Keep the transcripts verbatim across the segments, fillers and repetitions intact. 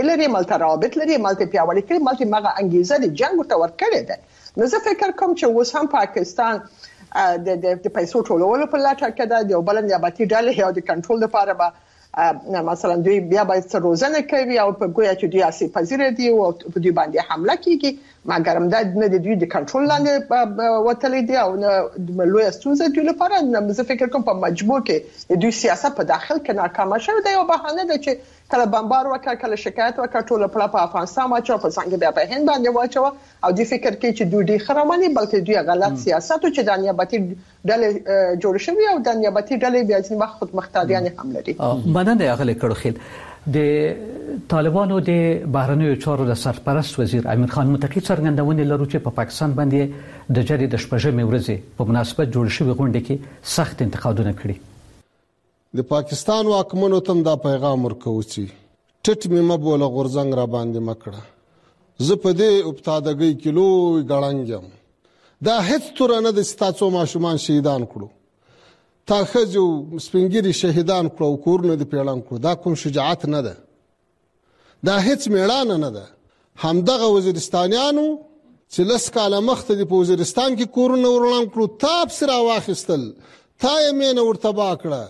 لري مالته روابط لري مالته پیاوړي کړي مالته مغه انګیزه د جنگ ورته ورکړي ده. نو زه فکر کوم چې اوس هم پاکستان د د پیسو ټولولو په لټه کې ده، د بل نیابتي ډلې او د کنټرول لپاره به مثلا دوی بیا باید روزنه کوي او په ګویا چې دوی اسی پذیر دي او په دوی باندې حمله کوي، مګر هم دا نه د دوی د کنټرول لاندې وتلې دي او نه لوی ستونزه دوی لپاره. زه فکر کوم په مجبور کې دوی سیاست په داخل کې ناکام شوه، دا یو بهانه ده چې کله بمبار وکړ کله شکایت وکړ ټول په افغانستان واچو په څنګه بیا په هند باندې واچو او دوی فکر کوي چې دوی ډیر خرماني بلکې دوی غلط سیاست او چې د نیابتي ډلې جوړ شوی او د نیابتي ډلې بیا ځینې وخت خود مختاریان هم لري. مننه اغلی کړخیل. د طالبانو د بهرنیو چارو د سرپرست وزیر امیر خان متقی څرګندونې لرو چې په پاکستان باندې د جری د شپږمې ورځې په مناسبت جوړ شوی غونډه کې سخت انتقادونه کړي. د پاکستان واکمنو تم دا پیغام ورکوي چې ټټ مې مبوله غورځنګ را باندې مکړه، زه په دې ابتداګي کیلو غړنګم، دا هیڅ تر نه د ستاسو ماشومان شهیدان کړو، تا خځو سپنګری شهیدان کړو، کورونه د پیړان کړو، دا کوم شجاعت نه ده، دا هیڅ میړانه نه ده. همدغه وزیرستانیانو چې لس کاله مخته د وزیرستان کې کورونه ورلان کړو، تاب سره واخیستل، تا یې مینه ورته باکړه،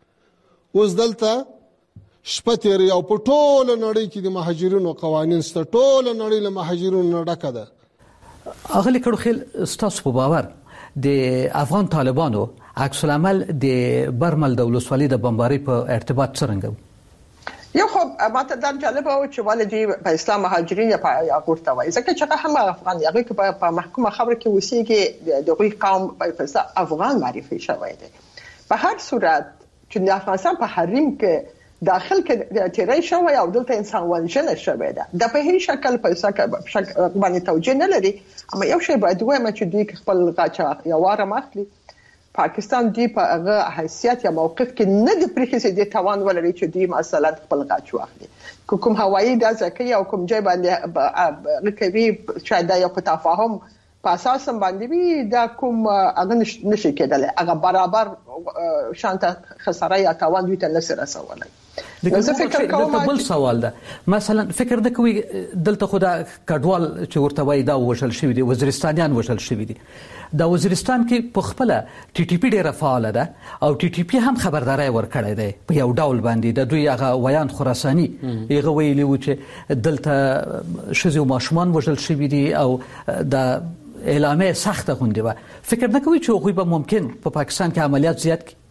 اوس دلته شپه تیری او په ټوله نړۍ کې د مهاجرینو قوانین ست ټوله نړۍ له مهاجرینو ډکه ده. اغلی کړخیل ستاسو په باور د افغان طالبانو عکس العمل د برمل د ولسوالۍ د بمباري په ارتباط څرنګه؟ یو خو ماته دا جالبه و چې والدي په اسلام مهاجرین په یاغورته وای، ځکه چې هغه هم افغان یاغي په محکومه خبره کې وسیږي د غوي قوم په افغان معرفي شوی دی. په هر صورت چې د افغانستان په حریم کې داخل کې تیرې شوی او دلته انسان وژنه شوی ده، د په هیڅ شکل په شکل باندې توجیه نه لري. اما یو شی باید وایم چې دوی خپل غاچا یا واره مخلي پاکستان دی په هغه حیثیت یا موقف کې نه د پریخي د توان ولري چې دوی مثلا خپل غاچ واخلي. کوم هوایي د ځکه او کوم ځای باندې کوي شاید دا یو په تفاهم په اساس باندې وي، دا کوم هغه نشي کېدلی، هغه برابر شانته خساره یا تاوان دوی ته نشي رسولای. دغه فکر کوم بل سوال ده، مثلا فکر نه کوي دلته خدا کډوال چې ورته وای دا وشل شوی دی، وزیرستانیان وشل شوی دی، دا وزیرستان کې په خپل ټي ټي پی ډیره فعال ده او ټي ټي پی هم خبرداري ورکړی دی په یو ډول باندې. د دوی هغه ویان خراساني هغه ویلي و چې دلته شذو ماشومان وشل شوی دی او د اعلامه سخته غونډه و. فکر نه کوي چې خو به ممکن په پاکستان کې عملیات زیات کی؟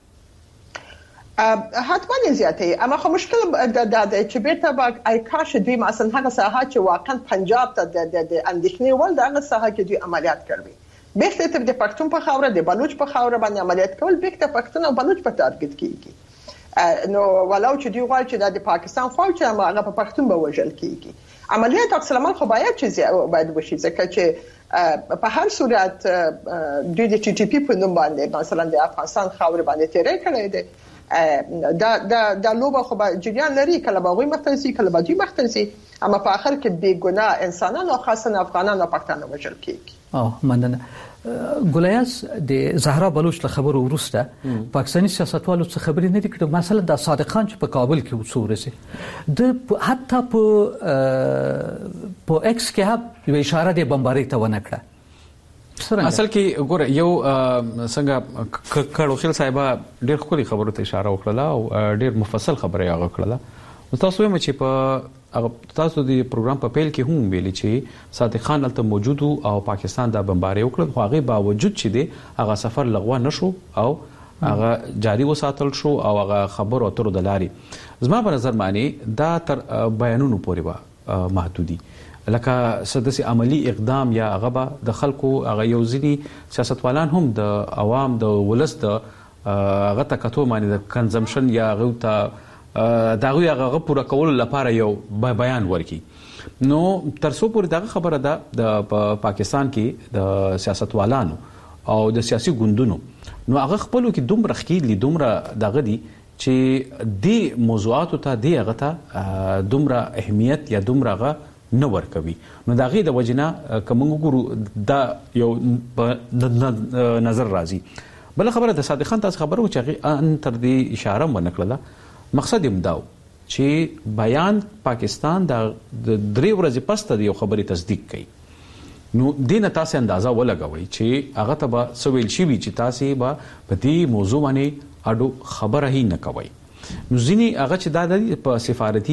حتما زیاتې، اما خو مشکل د د چې بیرته با ای کاش دوی مثلا هغه ساحه چې واقعا پنجاب ته د د اندېښنې ول د هغه ساحه کې دوی عملیات کوي، بیرته ته د پښتون په خاوره د بلوچ په خاوره باندې عملیات کول، بیرته پښتون او بلوچ په ټارګټ کیږي. نو ولو چې دوی غواړي چې د پاکستان فوج هغه په پښتون به وژل کیږي. عملیات اصلا خو باید چې باید وشي، ځکه چې په هر صورت دوی د ټي ټي پی په نوم باندې مثلا د افغانستان خاور باندې تیرې کړې ده، دا دا د لوبه خو به جریان لري، کله به غوي مختلسي کله به دوی مختلسي، اما په اخر کې بې ګناه انسانان او خاصه افغانان او پښتانه وژل کیږي. اه مننه. ګولیاس د زهرا بلوچ له خبرو وروسته پاکستاني سیاستوالو څخه خبرې نه دي کړې، مثلا د صادق خان چې په کابل کې وڅورسي د حتی په په ایکس کې هم یو اشاره د بمباري ته ونه کړه. اصل کې ګوره یو څنګه کړو خل صاحب ډېر خوري خبرو ته اشاره وکړه او ډېر مفصل خبره یې وکړه. تاسو هم چې په تاسو د پروګرام په پیل کې هم ویلي چې صادق خان الته موجود او پاکستان د بمباري وکړه، خو هغه باوجود چې دی هغه سفر لغوه نشو او هغه جاری وساتل شو او هغه خبر او تر د لاري زما په نظر معنی دا تر بیانونو پورې به محدودي، لکه سدسي عملی اقدام یا هغه د خلکو هغه یو ځینی سیاستوالان هم د عوام د ولس د هغه تکتو معنی د کنزمپشن یا هغه ته دا غوي هغه پوره کول لپاره یو بیان ورکي. نو ترڅو پورې دا خبره ده د پاکستان کې د سیاستوالانو او د سیاسي ګوندونو نو هغه خپلو کې دومره خکېدلي دومره دغه دي چې د موضوعاتو ته دی هغه ته دومره اهمیت یا دومره هغه نه ورکوي. نو دا غي د وجنه کوم ګورو دا یو نظر راځي. بل خبره د صادق خان تاسو خبرو چې ان تر دې اشاره ونکړه، مقصد یې مداو چې بیان پاکستان د درې ورځې پس ته یو خبري تصدیق کوي نو دینه تاسو اندازه ولګوي چې هغه ته به سویل شي چې تاسو به په دې موضوع باندې اډو خبره هی نه کوي نو ځینی هغه چې د په سفارتي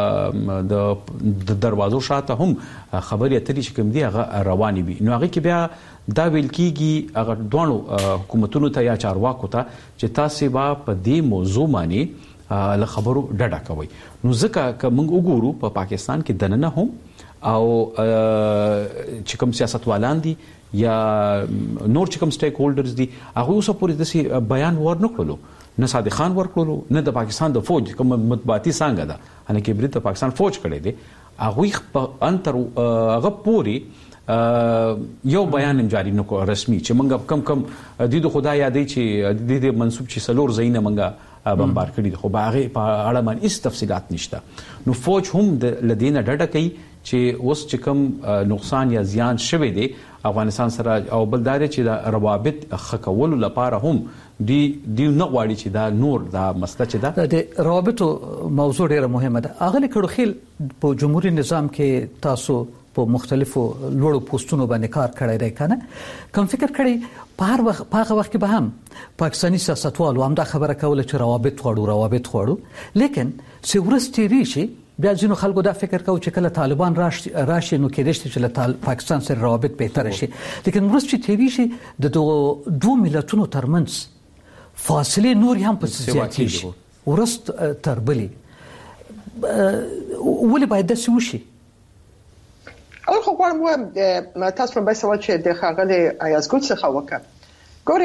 د دروازو شاته هم خبرې اترې چې کوم دی هغه رواني وي نو هغه کې بیا دا ویل کیږي هغه دوه حکومتونو ته یا چارواکو ته چې تاسو به په دې موضوع باندې له خبرو ډډه کوي نو ځکه که موږ وګورو په پاکستان کې دننه هم او چې کوم سیاستوالان دي یا نور چې کوم سټیک هولډرز دي هغه اوس پورې د بیان ورنکړلو نه صادق خان ورکړلو نه د پاکستان د فوج کوم مطبوعاتي څنګه ده ان کې برید د پاکستان فوج کړی دی هغه په انتر هغه پوری یو بیان جاری نکو رسمي چې منګه کم کم د خدای یادې چې د منسوب چې سلور زینه منګه بمبار کړی خو باغه په اړه باندې هیڅ تفصيلات نشته نو فوج هم د لدینه ډډه کوي چې اوس چې کوم نقصان یا زیان شوه دی افغانستان سره او بلدار چې د روابط خکول لپاره هم دی دی نه غواړي چې دا نور دا مسله چې دا د روابط موضوع ډیره مهمه ده اغلی کړو خیل په جمهوریت نظام کې تاسو په مختلفو لوړو پوسټونو باندې کار کړی دی کنه کوم فکر کړی په هر وخت په هغه وخت کې به هم پاکستاني سیاستوالو هم دا خبره کوله چې روابط غواړو روابط غواړو لیکن سیورستي ریشي بیا ځینو خلکو دا فکر کوي چې کله طالبان راشي راشي نو کې دشت چې له پاکستان سره روابط بهتر شي لیکن ورسته تیری شي د دوه ملتونو ترمنځ فاصله نور هم په زیاتې شي ورست تربلي ولې باید د سوشي اول خو کوم تاسو په بس سوال چې د خاغله ایازګوت څخه وکړ ګوري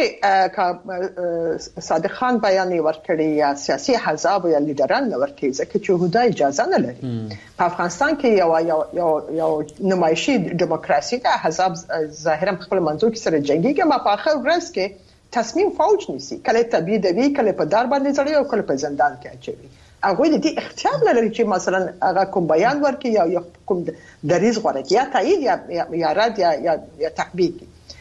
کا صادق خان بیان ورکړي یا سیاسي حزب یا لیډران ورکړي ځکه چې هدا اجازه نه لري په افغانستان کې یو یو یو یو نمایشي دیموکراسي د حزب ظاهرا خپل منځو کې سره جنگي ما په اخر ورځ کې تصمیم فوج نیسي کله تبعید وی کله په دار باندې ځړي او کله په زندان کې اچوي هغه دې اختیار نه لري چې مثلا هغه کوم بیان ورکړي یا کوم دریز غوړي یا تایید یا یا رد یا یا تحقیق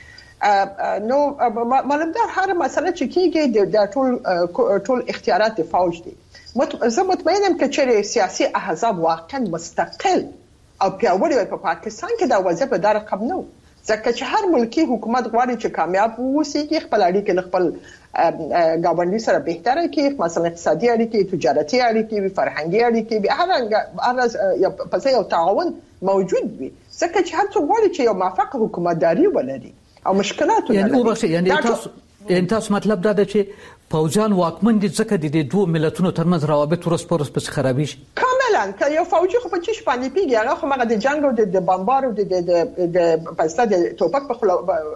نو معلوم ده هر مسله چې کیږي د ټول ټول اختیارات د فوج دي زه مطمئنم چې چې سیاسي احزاب واقعا مستقل او پیاوړي په پاکستان کې دا وضع په دار رقم نو ځکه چې هر ملکی حکومت غواړي چې کامیاب ووسي خپل اړیکې خپل ګاونډي سره بهتره کړي مثلا اقتصادي اړیکې تجارتي اړیکې فرهنګي اړیکې هر هر یو په یو تعاون موجود وي ځکه چې هر څوک غواړي چې یو موافق حکومتداري ولري او مشکلات یعنی او بخښه یعنی تاسو یعنی تاسو مطلب دا ده چې فوجان واکمن دي ځکه د دوه ملتونو ترمنځ روابط ورس پرس پس خرابې شي کاملا که یو فوجي خو په چی باندې پیږي هغه خو هغه د جنگ او د بمبار او د د پاکستان د توپک په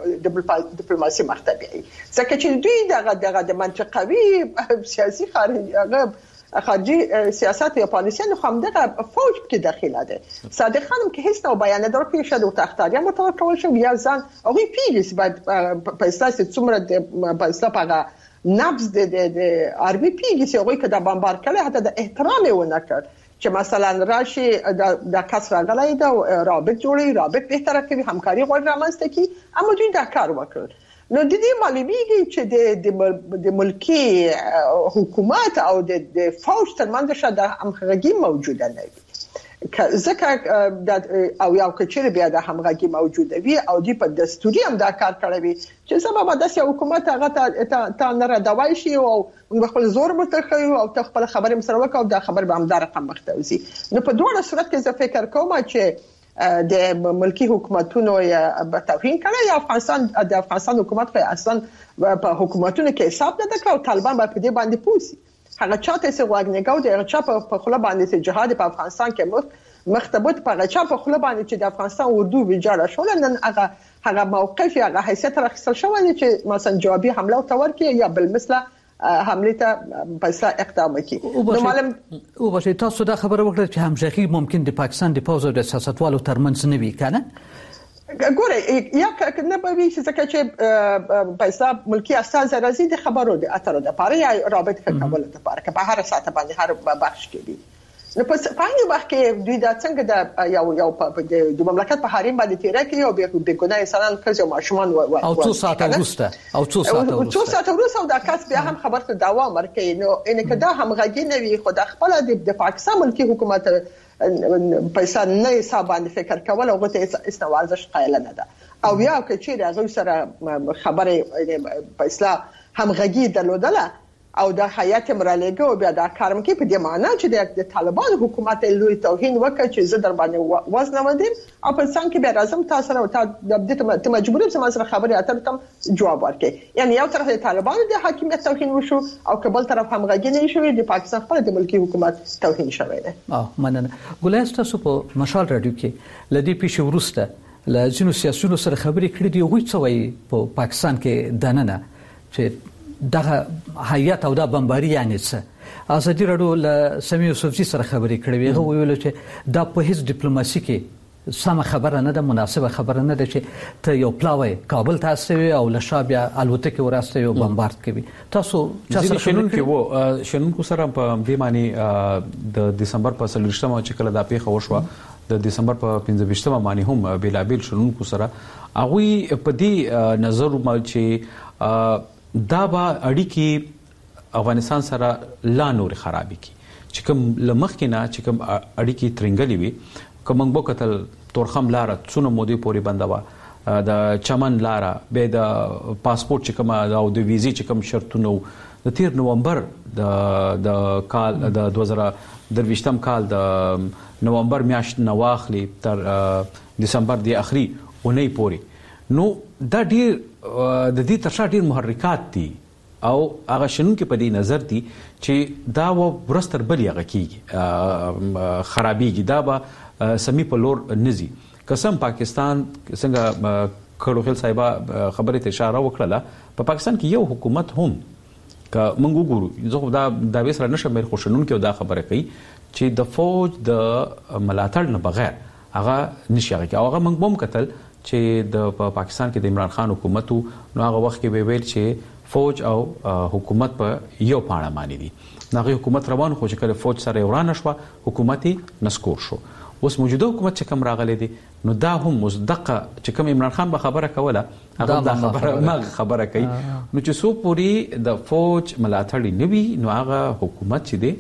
ډیپلوماسي مرتبه ځکه چې دوی دغه دغه د منطقوي سیاسي خارجي هغه خارجي سیاست یا پالیسي نو هم دغه فوج کې داخله ده صادق خانم کې هیڅ نو بیان نه درکې شته او تختاریا متوقع شو یا ځان او پیږي بعد په اساس څومره د په اساس هغه نبض د د ارمي پیږي چې هغه کده بمبار کړي حتی د احترام و نه کړ چې مثلا راشي د کس راغلی دا رابط جوړي رابط بهتره کوي همکاري غوړ رامنځته کی اما دوی دا کار وکړ نو د دې معلومیږي چې د د ملکی حکومت او د فوج ترمنځ شته همغږي موجوده نه وي ځکه او یو کچېره بیا د همغږي موجوده وي او د په دستوري هم دا کار کړی وي چې سبب د سیاسي حکومت هغه ته نه راډوي شي او خپل زور متخیو او خپل خبرې مسره وکاو دا خبر به هم دا رقم مختوزي نو په دوه صورت کې زه فکر کوم چې د ملکی حکومتونو یا توهین کړي یا افغانستان د افغانستان حکومت په اصلا په حکومتونو کې حساب نه دکاو طالبان په دې باندې پوسی هغه چاته څه واګنګاو د هغه چا په خله باندې چې جهاد په افغانستان کې مختبط په هغه چا په خله باندې چې د افغانستان اردو ویجاړه شول نن هغه هغه موقف هغه حیثیت راخصل شو چې مثلا جوابي حمله تور کې یا بل مثله حمله ته پیسې اقدام وکړي نو معلوم او بشه تاسو دا خبره وکړه چې همغږي ممکن د پاکستان د پوز او د سیاستوالو ترمنځ نه وي کنه ګوره یا کنه به وي چې چې پیسې ملکی اساس راځي د خبرو د اترو د پاره یا رابط کول د پاره که په هر ساعت باندې هر بخش کې دي نو په پایني وخت کې دوی دا څنګه د یو یو د مملکت په حریم باندې تیرا کوي او به ګناه انسانان کوي او ماشومان او څو ساعته وروسته او څو ساعته وروسته څو ساعته وروسته دا کس بیا هم خبرته داوا مرکي نو ان کدا هم غږی نه وي خو د خپل د پاکستان ملکی حکومت پیسې نه حساب باندې فکر کول او غته اس نوازش قائل نه ده او بیا چې هغه سره خبره پیسې هم غږی درلودله او د حیات مرالېګو بیا دا کارم کې په دې معنی چې د طالبان حکومت لوی توهین وکړي چې زه در باندې وزن ودیم او په څنګه کې بیا راځم تاسو سره د دې ته مجبور یم چې سره خبرې اترې تم جواب ورکړي یعنی یو طرف د طالبان د حاکمیت توهین وشو او کبل طرف هم غږی شوی د پاکستان خپل د ملکی حکومت توهین شوی دی. اه مننه. ګولای تاسو په مشال رادیو کې لدی پیښ ورسته ل ځینو سیاسيونو سره خبرې کړې دی وایي څه وایي په پاکستان کې دننه چې دغه حیات او د بمباری یعنی څه ازادي رادیو له سمي یوسفزي سره خبرې کړې وي هغه ویل چې دا په هیڅ ډیپلوماسي کې سم خبره نه ده مناسبه خبره نه ده چې ته یو پلاوی کابل ته استوي او له شابه الوتکه وراسته یو بمبارد کوي تاسو چې شنن کې وو شنن کو سره په دې معنی د دسمبر په سلوشتمه چې کله دا پیښه وشوه د دسمبر په پنځه ویشتمه باندې هم بلابل شنن کو سره هغه په دې نظر ما چې دا به اړیکی افغانستان سره لا نور خرابې کی چې کوم لمخ کې نه چې کوم اړیکی ترنګلې وي کوم موږ کتل تورخم لار څونه مودي پوري بندوا د چمن لار به د پاسپورت چې کوم او د ویزي چې کوم شرطونه د تیر نومبر د د کال د دوه زره درويشتم کال د نومبر میاشت نواخلی تر دسمبر دی اخري اونۍ پوري نو دا ډیر د دې ترشا ډیر محرکات دي او هغه شنن کې په دې نظر دي چې دا و برستر بلی هغه کیږي خرابېږي دا به سمي په لور نزي قسم پاکستان څنګه کړوخل صاحب خبره ته اشاره وکړه په پاکستان کې یو حکومت هم که موږ وګورو زه دا د وسره نشم مې خوشنون کې دا خبره کوي چې د فوج د ملاتړ نه بغیر هغه نشي هغه هغه موږ بم قتل چې د پاکستان کې د عمران خان حکومت نو هغه وخت کې ویل چې فوج او حکومت په یو پاڼه باندې دي هغه حکومت روان خو چې کله فوج سره ورانه شو حکومتي نسکور شو اوس موجوده حکومت چې کوم راغلي دي نو دا هم مصدقه چې کوم عمران خان به خبره کوله هغه دا خبره ما خبره کوي نو چې سو پوری د فوج ملاتړ نوي نو هغه حکومت چې دی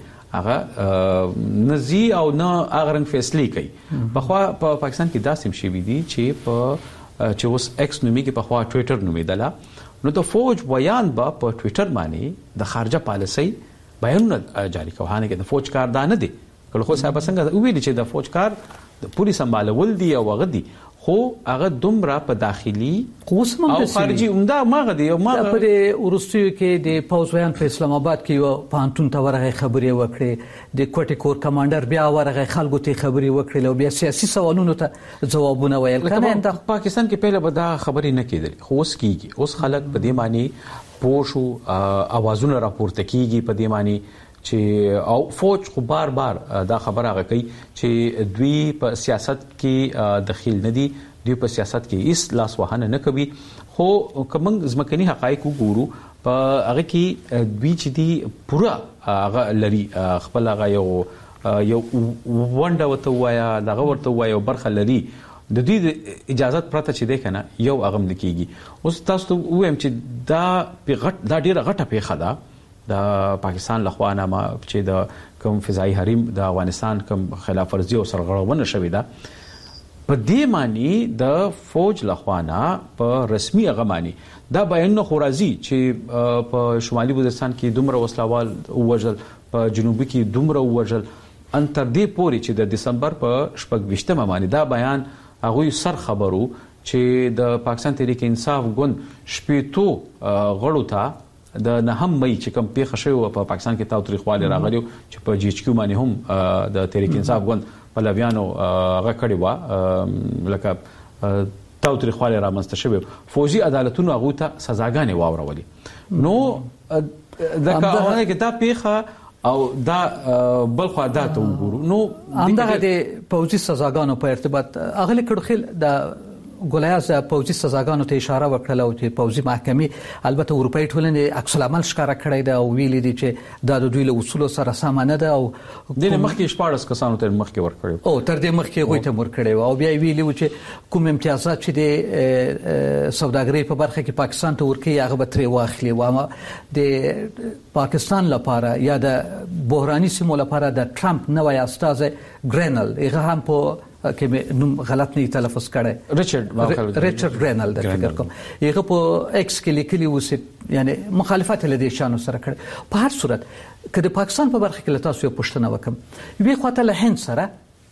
هغه نزي او نه هغه رنګ فیصله کوي په خوا په پاکستان کې داسې شي وي دي چې په چې اوس ایکس نومي کې په خوا ټوئیټر نومي دلا نو د فوج بیان با په ټوئیټر باندې د خارجه پالیسي بیانونه جاری کوي نه کې د فوج کار دانه دي کله خو صاحب څنګه ویل چې د فوج کار د پولیس سمبالول دي او هغه دي خو هغه دومره په داخلي قوسم او خارجي عمده ماغه دی او ماغه په ورستیو کې د پوزویان په اسلام آباد کې یو پانتون ته ورغه خبرې وکړي د کوټي کور کمانډر بیا ورغه خلکو ته خبرې وکړي او بیا سیاسي سوالونو ته جوابونه ویل کنه د پاکستان کې پهله به دا خبرې نه کېدل خو اوس کیږي اوس خلک په دې معنی پوښو اوازونه راپورته کیږي په دې معنی چې او فوج خو بار بار دا خبره غوي چې دوی په سیاست کې دخیل نه دي دوی په سیاست کې هیڅ لاس وهانه نه کوي خو کوم ځمکني حقایق وګورو په هغه کې دوی چې دي پورا هغه لري خپل هغه یو یو ونده وته وایا دغه ورته وایا برخه لري د دې اجازه پرته چې ده کنه یو اغم لکېږي اوس تاسو وایم چې دا په غټ دا ډیره غټه پیښه ده د پاکستان لخوا نه چې د کوم فضائي حریم د افغانستان کوم خلاف ورزي او سرغړونه شوې ده په دې معنی د فوج لخوا نه په رسمي هغه معنی دا بیان نه خورازي چې په شمالي وزیرستان کې دومره وسلوال وژل په جنوبي کې دومره وژل ان تر دې پوري چې د دسمبر په شپږ ویشتمه باندې دا بیان هغه سر خبرو چې د پاکستان تحریک انصاف ګوند شپېتو غړو ته د نهم مې چې کوم پیښه شوی په پاکستان کې تاوتریخواله راغلی چې په جی ایچ کیو باندې هم د تحریک انصاف ګوند پلویانو هغه کړی و لکه تاوتریخواله رامنځته شوی فوجي عدالتونو هغه ته سزاګانې واورولې نو دا کارونه کې دا پیښه او دا بل خو دا ته وګورو نو همدغه د پوځي سزاګانو په ارتباط اغلی کړخل د ګولیاز پوځي سزاګانو ته اشاره وکړه او چې پوځي محکمې البته اروپאי ټولنې عکس العمل ښکارا کړی دا او ویلي دي چې دا د دوی له اصولو سره سم نه ده او د مخکې شپږ کسانو ته مخکې ورکړي او تر دې مخکې غوي ته ورکړي او بیا ویلي و چې کوم امتیازات چې د سوداګرۍ په برخه کې پاکستان ته ورکړي هغه به ترې واخلي و د پاکستان لپاره یا د بحراني سیمو لپاره د ټرمپ نوې استازي ګرینل هغه هم په کې نوم غلط نه تلفظ کړي ریچارډ ریچارډ ګرینل د فکر کوم هغه په ایکس کې لیکلي و چې یعنی مخالفت لدې شانو سره کړي په هر صورت کله پاکستان په برخه کې تاسو یو پښتنه وکم وی خواته له هند سره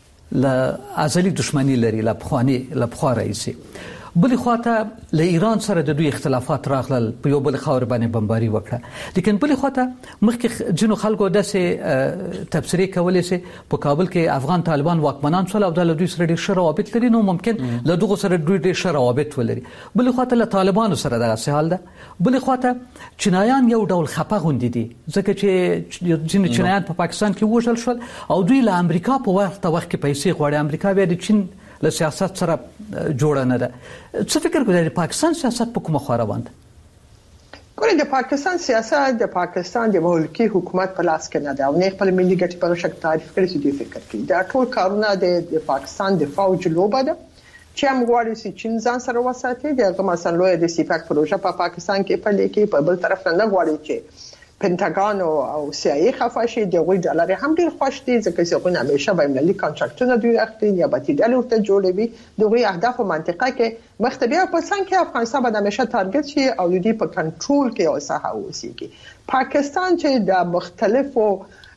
ل ازلي دښمنی لري ل بخواني ل بخوا رئیسي بلې خواته له ایران سره د دوی اختلافات راغلل په یو بل خاور باندې بمباري وکړه لیکن بلې خواته مخکې جنو خلکو داسې تبصرې کولې چې په کابل کې افغان طالبان واکمنان شول او د دوی سره ډېر ښه روابط لري نو ممکن له دغه سره دوی ډېر ښه روابط ولري بلې خواته له طالبانو سره دغه حال ده بلې خواته چینایان یو ډول خپه غوندي دي ځکه چې ځینې چینایان په پاکستان کې وژل شول او دوی له امریکا په وخت وخت کې پیسې غواړي امریکا بیا د چین له سیاست سره جوړه نه ده څه فکر کوئ د پاکستان سیاست په کومه خوا روان ده ګورئ د پاکستان سیاست د پاکستان د ملکی حکومت په لاس کې نه ده او نه خپل ملي ګټې په شک تعریف کړي چې دوی فکر کوي دا ټول کارونه د پاکستان د فوج لوبه ده چې هم غواړي چې چین ځان سره وساتي دغه مثلا لوی د سیپاک پروژه په پاکستان کې په لیکي په بل طرف نه غواړي چې پینټاګون او سی آی ای خفاشي دغه ډالر هم ډیر خوش دي ځکه چې هغه همیشه به ملي کانټراکټونه دوی اخلي یا به تدل ورته جوړوي دغه اهداف منطقه کې مختبیا په څنګه کې افغانستان به همیشه تارګت شي او دوی په کنټرول کې او ساحه اوسېږي پاکستان چې د مختلفو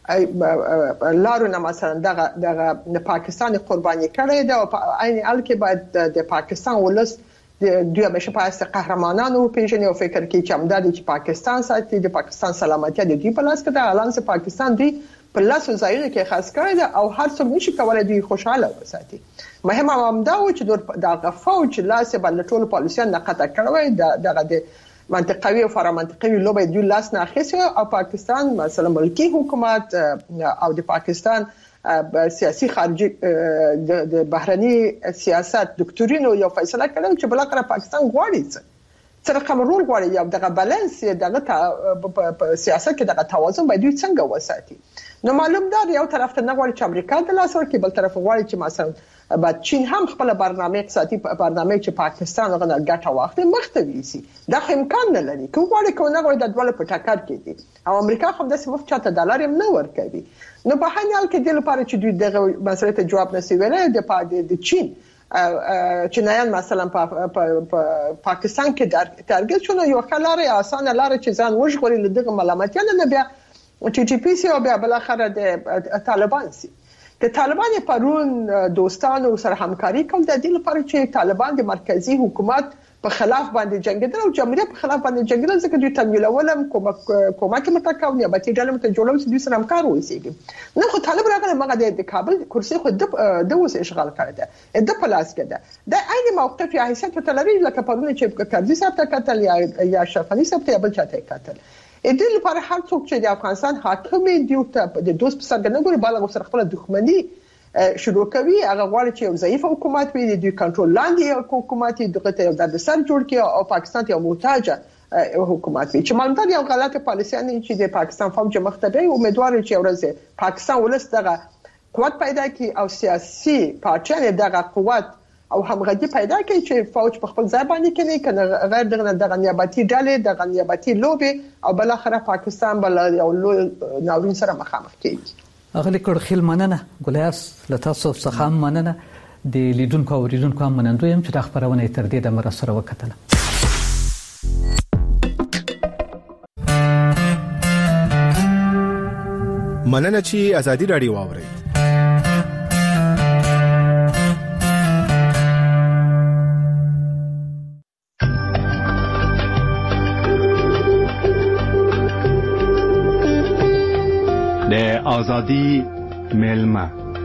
لارو نه مثلا دغه دغه پاکستان قرباني کړی دی او په عین حال کې باید د پاکستان ولس دوی همیشه پاسه قهرمانانو پیژني او فکر کوي چې امدادي چې پاکستان ساتي د پاکستان سلامتی د دوی په لاس کې ده اعلان سه پاکستان دی په لاس ځایونو کې خاص کړی ده او هر څوک نشي کولای دوی خوشاله وساتي مهم هم دا و چې د فوج لاس باندې ټول پالیسیان نه قطع کړوي دغه د منطقوي او فرامنطقوي لوبه دوی لاس نه اخیسته او پاکستان مثلا ملکی حکومت او د پاکستان سیاسي خارجي د بهرني سیاست دکتورینو یو فیصله کړو چې بل اخر پاکستان غواړي چې سره کومرول غواړي یو دغه بالانس دغه په سیاست کې دغه توازن باید څنګه وساتي نو معلوم ده یو طرف ته نه غواړي چې امریکا د لاس ورکړي بل طرف غواړي چې مثلا بعد چین هم خپل برنامه اقتصادي برنامه چې پاکستان غواړي ګټه واخلي مختوي سي دا امکان نه لري کوم غواړي کوم نه غواړي د ډول په ټاکر کې دي او امریکا هم د سمف چاته ډالر هم نه ورکوي نو په هر حال کې د لپاره چې دوی دغه مسله ته جواب نسی ویلای د د چین چینایان مثلا په پاکستان کې تارګت شونه یو خلاره اسانه لاره چې ځان وژغوري دغه ملامتیان نه بیا چې ټي پی سي او بیا بل اخر د طالبان سي د طالبان پرون دوستانو سره همکاري کوي د دې لپاره چې طالبان د مرکزی حکومت په خلاف باندې جنگیدل او جمهوریت په خلاف باندې جنگیدل ځکه دوی تمویلولم کومک کومک متکاوني به چې ډلم ته جوړول چې دوی سره همکار وایي نو خو طالب راغله مګه د کابل کرسي خو د د وس اشغال کړی دی د پلاس کې ده د عین موقف یا حیثیت په تلری لکه پرونه چې کارځي صاحب ته قتل یا یا شفانی صاحب ته بل چاته قتل د دې لپاره هر څوک چې د افغانستان حاکم دی ته د دوست په سرګنه ګوري بالغ سره خپل دښمنی شروع کوي هغه غواړي چې یو ضعیف حکومت وي د کنټرول لاندې حکومت دغه ته د سر جوړ کړي او پاکستان ته یو محتاج حکومت وي چې مالدار یو غلطه پالیسي نه چې د پاکستان فوج مختبه امیدوار چې ورځ پاکستان ولس دغه قوت پیدا کړي او سیاسي پارټیان دغه قوت او همغږي پیدا کړي چې فوج په خپل ځای باندې کوي کنه غیر دغه دغه نیابتي ډلې دغه نیابتي لوبي او بل اخره پاکستان بل یو ناورین سره مخامخ کیږي اغلی کړه خل مننه ګلیاس لتاسو څخه مننه د لیدونکو او اوریدونکو هم منندوی هم چې د خبرونه تر دې د مر سره وکټله مننه چې ازادي رادیو واوري آزادی ملما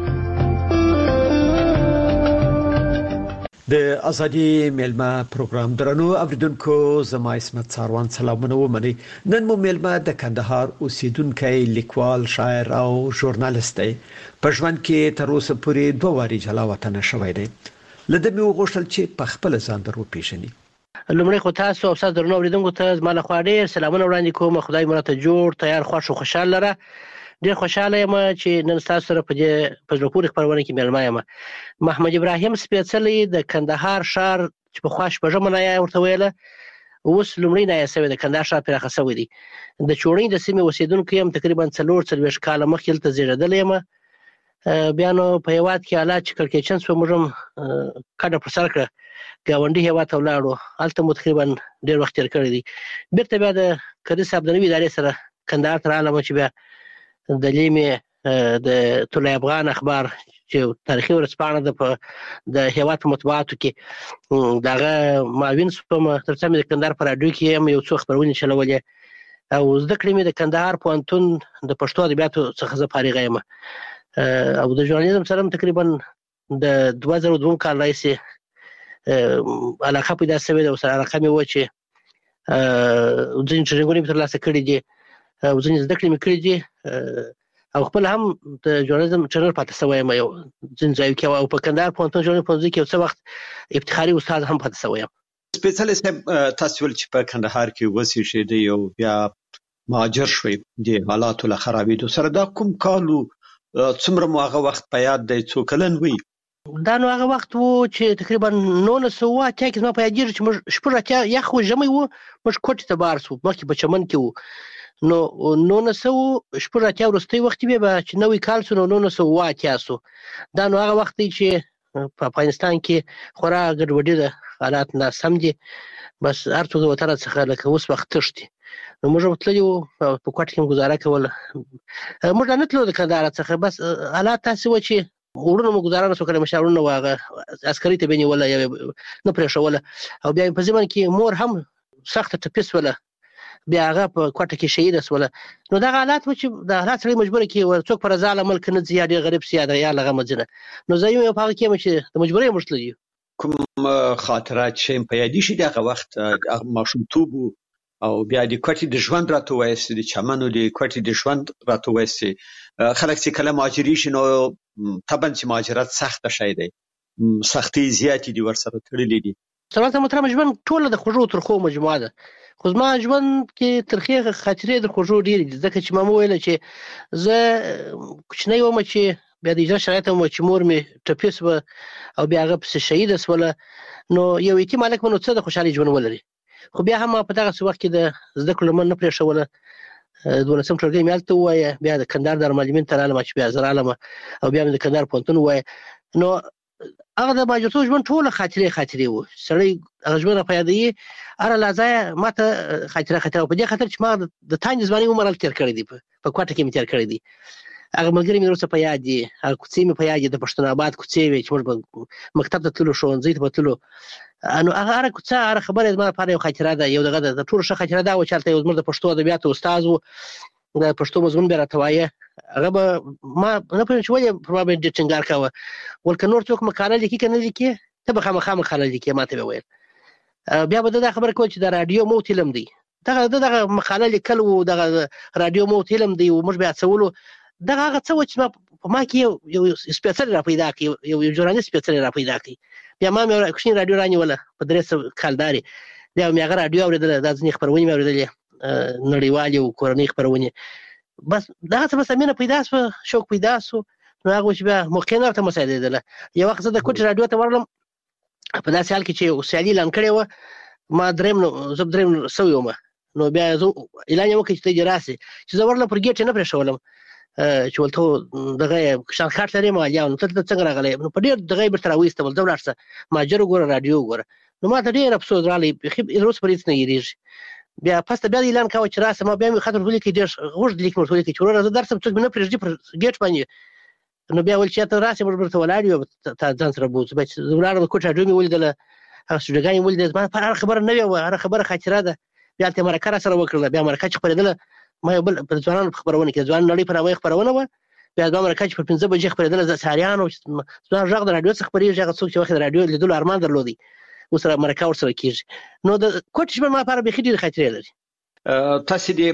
د ازادي ملما پروګرام درنو اوریدونکو زما اسمت ساروان سلامونه ومني نن مو ملما د کندهار اوسیدونکو لیکوال شاعر او ژورنالیست دی په ژوند کې تر اوسه پورې دوه واري جلا وطن شوی دی لده مې وغوښتل چې په خپل ځان در وپېژني. لومړی خو تاسو او تاسو درنو اوریدونکو ته زما له خوا ډېر سلامونه وړاندې کوم. خدای مو راته جوړ تیار خوښ او خوشحال لره. ډېر خوشاله یم چې نن تاسو سره په دې په زړه پورې خپرونه کې مېلمه یم. محمد ابراهیم سپېڅلی د کندهار ښار چې پخوا شپږمه نایه ورته ویله، اوس لومړی نایه شوی د کندهار ښار پراخه شوی دی. د چوڼۍ د سیمې اوسېدونکی یم. تقریبا څلور څلوېښت کاله مخکې دلته زېږېدلی یم. بیا نو په هېواد کې حالات چې کړکېچن شوه، موږ هم کډه پر سر کړه، ګاونډي هېواد ته ولاړو. هلته مو تقریبا ډېر وخت تېر کړی دی. بېرته بیا د کدي صاحب د نوي ادارې سره کندهار ته راغلم چې بیا د لیمې د طلوع افغان اخبار چې تاریخي ورځپاڼه ده په د هېواد په مطبوعاتو کې د هغه معاون شوم. تر څو مې د کندهار په راډیو کې هم یو څو خپرونې چلولې او زده کړې مې د کندهار پوهنتون د پښتو ادبیاتو څخه زه فارغه یم او د ژورنالیزم سره هم تقریبا د دوه زره دوه کال راهیسې علاقه پیدا شوې ده. ورسره علاقه مې وه چې ځینې ټرینینګونه مې ترلاسه کړي دي او ځینې زده کړې مې کړي دي او خپل هم د ژورنالیزم ټرینر پاتې شوی یم یو ځینې ځایو کې او په کندهار پوهنتون ژورنالیزم پوهنځي کې یو څه وخت افتخاري استاد هم پاتې شوی یم. سپېڅلی صاحب، تاسو ویل چې په کندهار کې اوسېږئ او بیا مهاجر شوئ د حالاتو له خرابېدو سره. دا کوم کال و؟ څومره مو هغه وخت په یاد دی؟ څو کلن وئ؟ دا نو هغه وخت و چې تقریبا نولس سوه اتیا کې زما په یادېږي چې موږ شپږ اتیا یخ و، ژمی و، موږ کوټې ته بار شو. مخکې په چمن کې و. نو نولس سوه شپږ اتیا وروستی وخت بیا چې نوی کال شو نو نولس سوه اووه اتیا شو. دا نو هغه وخت دی چې په افغانستان کې خورا ګډوډي ده، حالات ناسم دي. بس هر څوک د وطن څخه لکه اوس وخت تښتي. نو موږ هم تللي وو په کوټه کې هم ګزاره کوله. موږ نه تلو د کندهار څخه، بس حالات داسې وه چې وروڼو مو ګزاره نه شو کړی. مشر وروڼه وو هغه عسکرۍ ته به یې نیوله یا نه پرېښوله او بیا په ضمن کې مور هم سخته ټپي شوله، بیا هغه په کوټه کې شهیده شوله. نو دغه حالات و چې د حالات سړی مجبوره کړي څوک په رضا له ملک نه ځي یا ډېر غریب سي یا له غمه ځي نه. نو زه یم په هغه کې یم چې د مجبورۍ موږ تللي یو. کوم خاطرات چې په یادېږي د هغه وخت ماشومتوب و او بیا د کوټې د ژوند راته ووایاست، د چمنو د کوټې د ژوند راته ووایاست. خلک چې کله مهاجرېږي نو طبعا چې مهاجرت سخته شی دی، سختۍ زیاتې دي ورسره تړلې دي. سلامت محترم، ژوند ټوله د خوږو ترخو مجموعه ده، خو زما ژوند کې ترخې خاطرې د خوږو ډېرې دي. ځکه چې ما وویله چې زه کوچنی وم چې بیا د هجرت شرایط هم چې مور مې ټپي شوه او بیا هغه پسې شهیده شوله. نو یو یتیم هلک به نو څه د خوشحالۍ ژوند ولري. خو بیا هم په دغسې وخت کې د زده کړو لمن نه پرېښوله. دولسم ټولګی مې هلته ووایه، بیا د کندهار دارالمعلمین ته رالم چې بیا زه رالم او بیا مې د کندهار پوهنتون ووایه. نو هغه د مهاجرتوب ژوند ټوله خاطرې خاطرې وو. سړی هغه ژوند راپه یادوي، هره لحظه ما ته خاطره خاطره وه، په دې خاطر چې ما د تانج ځوانۍ عمر هلته تېر کړی دی، په کوټه کې مې تېر کړی دی. هغه ملګري مې وروسته په یاد دي، هغه کوڅې مې په یاد دي، د پښتون آباد کوڅې وې چې موږ به مکتب ته تللو، ښوونځي ته به تللو. نو هغه هره کوڅه هره خبره زما لپاره یو خاطره ده. یو دغه د ټولو ښه خاطره دا وه چې هلته یو زموږ د پښتو ادبیاتو استاد و، د پښتو مضمون به راته وایه. هغه به ما نه پوهېږم چې ولې پر ما باندې ډېر ټینګار کوه، ول که نور څوک مقاله لیکي که نه لیکي ته به خامخا مقاله لیکي. ما ته به ویل بیا به ده دا خبره کوله چې د راډیو موت علم دی. دغه ده دغه مقاله لیکل و، دغه راډیو موت علم دی و، موږ به هڅولو. دغه هغه څه و چې په ما کې یو سپېڅلی را پیدا کړي، یو ژورنالست سپېڅلی را پیدا کړي. بیا ما مې کوچنۍ راډیو رانیوله په درې سوه کالدارې، بیا مې هغه راډیو اورېدله، دا ځینې خپرونې مې اورېدلې نړیوالې او کورنۍ خپرونې. بس دغسې بس مینه پیدا شوه، شوق پیدا شو. نو هغه و چې بیا موقع نه راته مساعدېدله. یو وخت زه د کوټې راډیو ته ورغلم په داسې حال کې چې یو سیالي اعلان کړې وه، ما درېیم زه درېیم سوی وم. نو بیا زه اعلان یې وکړ چې ته دې راسې، چې زه ورغلم پر ګیټ یې نه پرېښولم چې ولته دغه یې شان کارت لرې مالیا نو ته دلته څنګه راغلی؟ نو په ډېر دغه یې بېرته راوایستم، ځه ولاړ شه مهاجر وګوره، راډیو وګوره. نو ما ته ډېر افسوس راغلی، بیخي تر اوسه پورې هېڅ نه هېرېږي. بیا پسته بیا اعلان کاوه چې راسه، ما بیا مې خط ورته ولیکئ، ډېر غوږ لیک مې ورته ولیکئ چې وروره زه درسم، څوک مې نه پرېږدي پر ګیټ باندې. نو بیا ویل چې یا ته راسې موږ بېرته ولاړ یو تا ځان سره بوځو. بیا چې زه ولاړم کوټ راډیو مې ولیدله، هغه سټوډیوګانې مې ولیدلې، زما لپاره هره خبره نوې وه، هره خبره خاطره ده. بیا هلته یې مرکه را سره وکړله. بیا مرکه چې خپرېدله ما یو بل په ځوانانو په خپرونه کې د ځوان نړۍ په نامه خپرونه وه. بیا زما مرکه چې په پنځه بجې خپرېدله، زه سهاریانو زما غږ د راډیو څخه خپرېږي، هغه څوک چې وخت د راډیو لیدلو ارمان درلودی اوس مرکه ورسره کېږي. نو د کوټې ژوند ما لپاره بیخي ډېرې خاطرې لري. تاسې د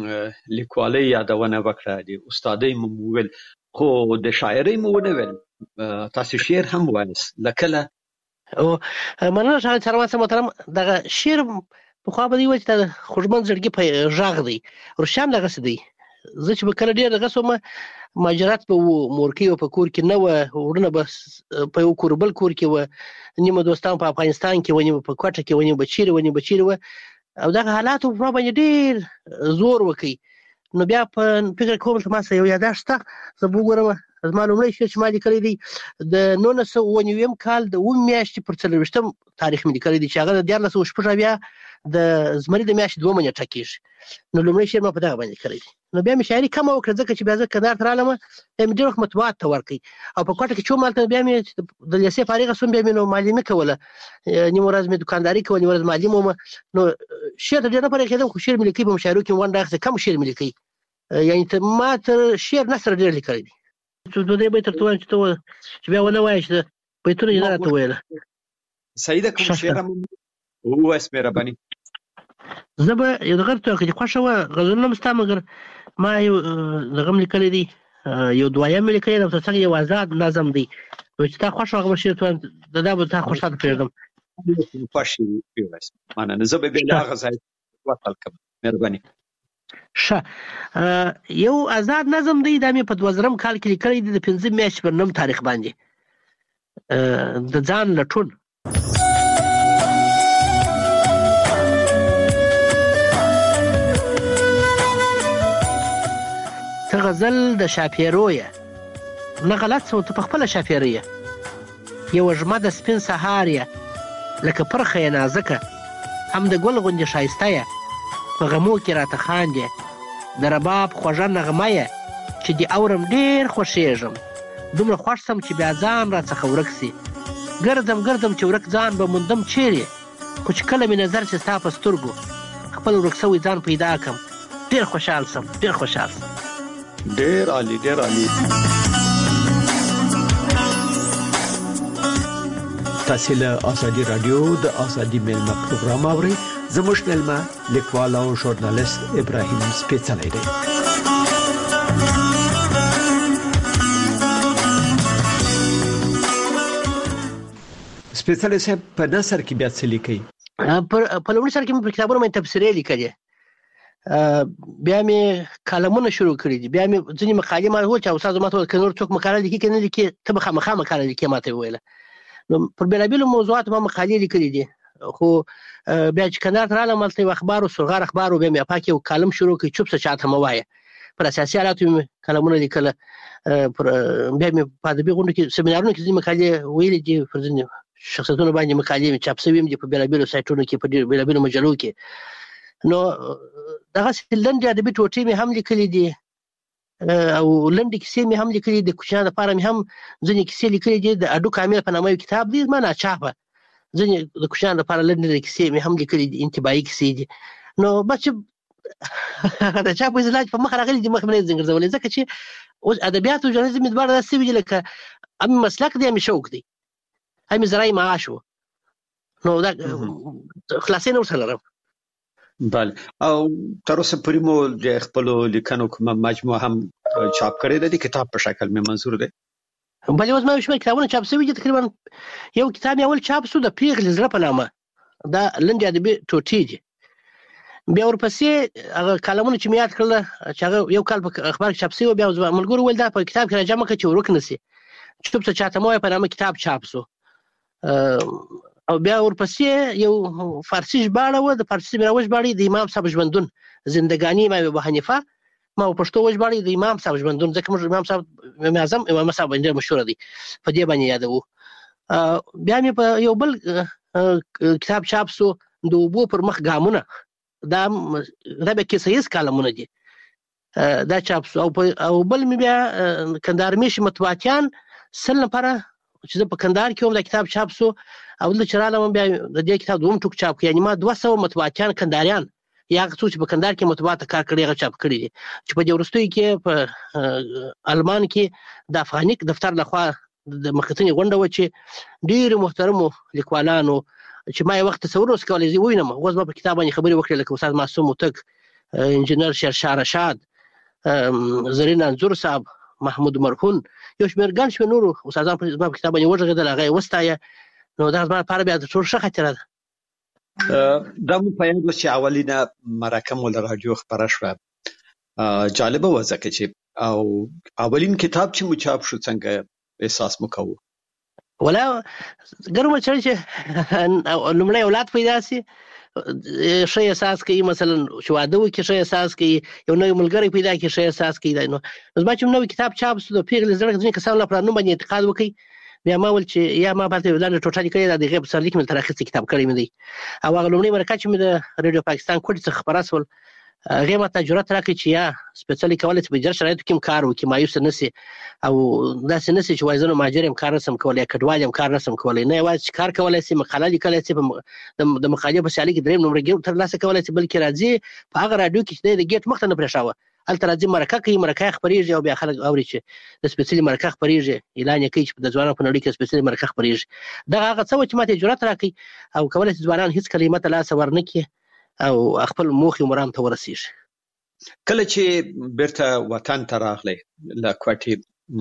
لیکوالۍ یادونه وکړه، د استادۍ مو وویل، خو د شاعرۍ مو ونه ویل. تاسې شعر هم وایاست، له کله او مننه شاه سروان محترم دغه شعر په خو به دی وځي ته خوشمن زړګي په ژغ دی روشان دغه سدي زه چې کله ډیر دغه سوم ماجرات په مورکی او په کور کې نه و ورنه بس په یو کور بل کور کې و نیمه دوستان په افغانستان کې ونی په کوټه کې ونی بچیر ونی بچیر و او دغه حالات په باندې ډیر زور وکي نو بیا په فکر کوم چې ما سره یو یاداشت زه وګورم زما لومړی شی چې ما لیکلی دی د نولس سوه اووه نوي کال د اووم میاشتې پر څلرویشتم تاریخ مې لیکلی دی چې هغه د دیارلس سوه شپږ اویا د زمري د میاشتې دوه منې ټاکېږي نو لومړی شعر ما په دغه باندې لیکلی دی نو بیا مې شاعري کمه وکړه ځکه چې بیا زه کندهار ته رالم بیا مې ډېر وخت مطبوعات ته ورکړئ او په کوټه کې چې وم هلته بیا مې د لیسې فارغه شوم بیا مې نو معلمي کوله نیمه ورځ مې دوکانداري کوله نیمه ورځ معلم وم نو شعر ته ډېر نه فارغ کېدم خو شعر مې لیکي په مشاعرو کې مې ونډه اخیسته کم شعر مې لیکي یعنې ما تر شعر نثر ډېر لیکلی دی دوه درې بیت درته وایم چې ته چې بیا ونه وایې چې بیتونه یې نه راته ویله صحیح ده کوم شعر هم ووایاست مهرباني زه به یو دغه ته چې خوښه وه غزلونه هم ستا مګر ما یو دغه هم لیکلی دی یو دویم مې لیکلی دی او تر څنګ یو آزاد نظم دی نو چې تا خوښ هغه به شعر ته وایم د دا به تا خوښ ته پرېږدم خوښ یې ووایاست مننه زه به بیا له هغه ځای وصل کوم مهرباني ښه یو آزاد نظم دی دا مې په دوه زرم کال کې لیکلی دی د پنځه میاشتې پر نهم تاریخ باندې د ځان لټون ته غزل د شاپیرو یې نه غلط څه ته په خپله شاپیره یې یوه ژمه د سپین سهار یې لکه پرخه یې نازکه هم د ګل غوندې ښایسته یې په غمو کې راته خاندې د رباب خوږه نغمه یې چې دې اورم ډېر خوښېږم دومره خوښ سم چې بیا ځان راڅخه ورک سي ګرځم ګرځم چې ورک ځان به موندم چیرې خو چې کله مې نظر چې ستا په سترګو خپل ورک سوی ځان پیدا کړم ډېر خوشحال سم ډېر خوشحال سم ډېر عالی ډېر عالی تاسو له ازادي رادیو د ازادي ملما پروګرام اورئ زموږ ملما لیکوال او ژورنالیست ابراهیم سپېڅلی دی سپېڅلی صاحب په نثر کې بیا څه لیکئ؟ په لومړي سر کې مې په کتابونو باندې تبصرې لیکلې بیا مې کالمونه شروع کړي دي بیا مې ځینې مقالې ما وویل چې استاد ما ته وویل که نور څوک مقاله لیکي که نه لیکي ته به خامخا مقاله لیکې ما ته یې وویله نو پر بېلابېلو موضوعاتو ما مقالې لیکلي دي خو بیا چې کندهار ته رالم هلته یو اخبار و سرغار اخبار و بیا مې اپا کې یو کالم شروع کړي چوپ څه چاته مه وایه پر اساسي حالاتو مې کالمونه لیکله بیا مې په ادبي غونډو کې سیمینارونو کې ځینې مقالې ویلې دي پر ځینې شخصیتونو باندې مقالې مې چاپ سوي هم دي په بېلابېلو سایټونو کې په بېلابېلو مجلو کې نو دغسې لنډې ادبي ټوټې مې هم لیکلي دي او لنډې کیسې مې هم لیکلي دي د کوچنیانو لپاره مې هم ځینې کیسې لیکلي دي د اډو کامل په نامه یو کتاب دی زما ناچاپه ځینې د کوچنیانو لپاره لنډې کیسې مې هم لیکلي دي انتباهي کیسې دي نو بس چې د چا په اصطلاح په مخ راغلي دي مخ مې نه ځنګرځولې ځکه چې اوس ادبیات او ژورنالیزم مې دواړه داسې دي لکه هم مسلک دی هم شوق دی هم زراعي معاش و نو دا خلاصې نه ورسره لرم بله او تر اوسه پورې مو د خپلو لیکنو کومه مجموعه هم چاپ کړې ده د کتاب په شکل مې منظور دی بلې اوس ما یو شمېر کتابونه چاپ شوي دي تقریبا یو کتاب مې اول چاپ شو د پیغلې زړه په نامه دا لنډې ادبي ټوټې دي بیا ورپسې هغه کالمونه چې مې یاد کړله چې هغه یو کال په اخبار کې چاپ شوي بیا ملګرو وویل دا په کتاب کې راجمع کړه چې ورک نه شي چوپ څه چاته مه وایه په نامه کتاب چاپ شو او بیا ورپسې یو فارسي ژباړه وه د فارسي مې راوژباړئ د امام صاحب ژوندون زندګاني امام ابو حنیفه ما په پښتو وژباړئ د امام صاحب ژوندون ځکه موږ امام صاحب امام اعظم امام صاحب ډېر مشهوره دی په دې باندې یادوو بیا مې په یو بل کتاب چاپ سو د اوبو پر مخ ګامونه دا دا بیا کیسه ییز کالمونه دي دا چاپ سو او بل مې بیا کندهار میشي مطبوعاتیان سل نفره چې زه په کندهار کې هم دا کتاب چاپ سو او دلته چې رالم بیا د دې کتاب دوم ټوک چاپ کړ یعنې ما دوه سوه مطبوعاتیان کندهاریان یا هغه څوک چې په کندهار کې مطبوعات کار کړی هغه چاپ کړي دي چې په دې وروستیو کې په المان کې د افغانیک دفتر لخوا د مخکتنې غونډه وه چې ډېرو محترمو لیکوالانو چې ما یو وخت تصور اوس کولی زه ووینم اوس ما په کتاب باندې خبرې وکړې لکه استاد معصوم هوتک انجینر شیرشاه رشاد زرین انځور صاحب محمود مرهون یو شمېر ګڼ شمېر نورو استادان زما په کتاب باندې وغږېدل هغه یې وستایه نو دا زما لپاره بیا د ټول ښه خاطره ده. دا مو په یاد چې اولینه مرکه مو له رادیو خبره شوه، جالبه وه ځکه چې او اولین کتاب چې مو چاپ شو څنګه احساس مو کوو؟ ولا ګرمه چې لومړی اولاد پیدا سي ښه احساس کوي، مثلا چې واده وکړي ښه احساس کوي، یو نوی ملګری پیدا کړي ښه احساس کوي. نو زما چې نوی کتاب چاپ شو د پیغلې زړه ځینې کسانو لپاره نوم باندې اعتقاد وکړي، بیا ما ول چې یا ما پاتې ولانه ټوټه لیکلې ده د غیب سرلیک مل ترخص کتاب کړی مې دی. او هغه لومړی مرکه چې مې د رادیو پاکستان کوټ څخه خبره سول هغه ماته جرأت راکړي چې یا سپیشلی کولای چې په جر شرایطو کې کار وکړي، مایوس نه سي او داسې نه سي چې وای زنه ماجر هم کار نسم کولای، کډوال هم کار نسم کولای، نه یوازې چې کار کولای سي مقاله لیکلای سي، د مقالې په سیالي کې دریم نمبر ګیر تر لاسه کولای سي، بلکې راځي په هغه رادیو کې چې د گیټ مخ ته نه پرېښاوه هلته راځي مرکه کوي، مرکه خبرېږي او بیا خلک اوري چې د سپیشلی مرکه خبرېږي، اعلان کوي چې د ځوانانو په نړۍ کې سپیشلی مرکه خبرېږي. دغه هغه څه چې ماته جرأت راکړي او کولای شي ځوانان هیڅ کلمه ته لاس ورنکړي او خپل موخې مرام ته ورسیږي. کله چې بیرته وطن ته راغلی له کوټې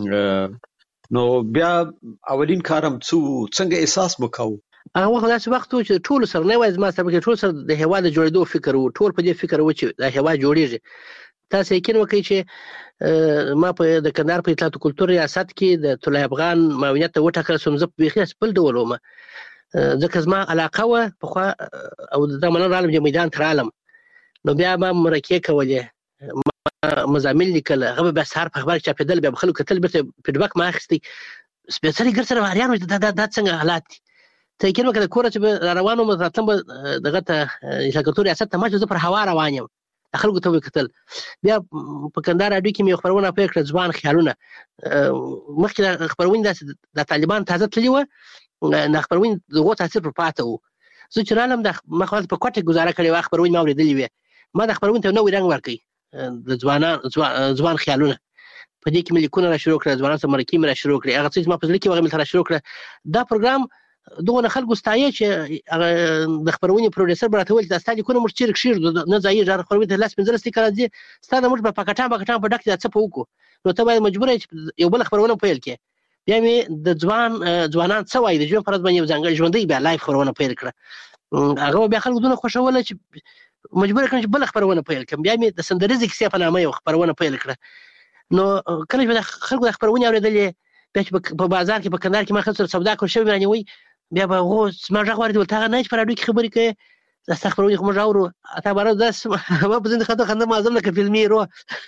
نو بیا اولین کارم څو څنګه احساس وکاو؟ هغه وخت داسې وخت و چې ټول سره نه وای زما سره ټول سره د هوا د جوړېدو فکر و، ټول په دې فکر و چې د هوا جوړېږي. تاسو یقین وکړئ چې ما په د کندهار په اطلاعات او کلتور ریاست کې د طلایي افغان معاونیت ته وټاکل شوم. زه بیخي بل ډول وم ځکه زما علاقه وه پخوا او د مننه رالم چې میدان ته رالم نو بیا ما مرکې کولې، مزامین لیکل، هغه بیا سهار په اخبار کې چاپېدل، بیا به خلکو کتل، بیرته فیډبک ما اخیستی. سپېڅلي ګر سره ماریان دا دا څنګه حالات دي؟ ته یقین وکړه د کوره چې به روان وم راتلم به دغه ته اطلاعات کلتور ریاست ته ما چې زه پر هوا روان یم خلکو ته ویې کتل. بیا په کندهار راډیو کې مې یو خپرونه پیل کړه ځوان خیالونه. مخکې د خپرونې داسې د طالبان تازه تللي وه، د خپرونې د هغو تاثیر پر پاته و. زه چې رالم ما خو په کوټه کې ګزاره کړې وه، خپرونې ما اورېدلې وې، ما د خپرونې ته نوی رنګ ورکړی د ځوانان ځوان خیالونه. په دې کې مې لیکونه را شروع کړه، ځوانان سره مرکې مې را شروع کړې، هغه څه چې ما په زړه کې وه هغه مې را شروع کړه. دا پروګرام دغه خلکو ستایي چې د خپرونې پروډوسر به راته ویل چې دا ستا لیکونه موږ چېرې کښېږدو نه ځایېږي، هغه خپرونې ته لس پنځلس لیکه راځي، ستا د موږ په پاکټان پاکټان په ډک دا څه په وکړو، نو ته باید مجبور یې چې یو بله خپرونه پیل کړې. بیا مې د ځوان ځوانان څه وایي د ژوند په ورځ باندې یو ځانګړی ژوندی بیا لایف خپرونه پیل کړه. هغه بیا خلکو دونه خوښوله چې مجبور کړم چې بله خپرونه پیل کړم. بیا مې د سندریزې کیسې په نامه یو خپرونه پیل کړه. نو کله چې خلکو د خپرونې اورېدلې، بیا چې په بازار کې په کندهار کې ما خلکو سره سودا کړل شوي مې رانیوئ، بیا به هغو زما غږ واورېد، ولته هغه نه چې په راډیو کې خبرې کوې دا ستا خپرونې خو موږ اورو، تا باره داسې ما په ځینې خاطر خنده معظم لکه فلمي هیرو